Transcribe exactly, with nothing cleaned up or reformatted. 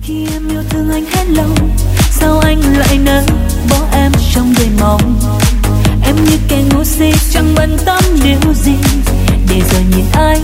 Khi em yêu thương anh hết lòng, sao anh lại nỡ bỏ em trong đời mộng? Em như kẻ ngu si chẳng bận tâm điều gì, để rồi nhìn ai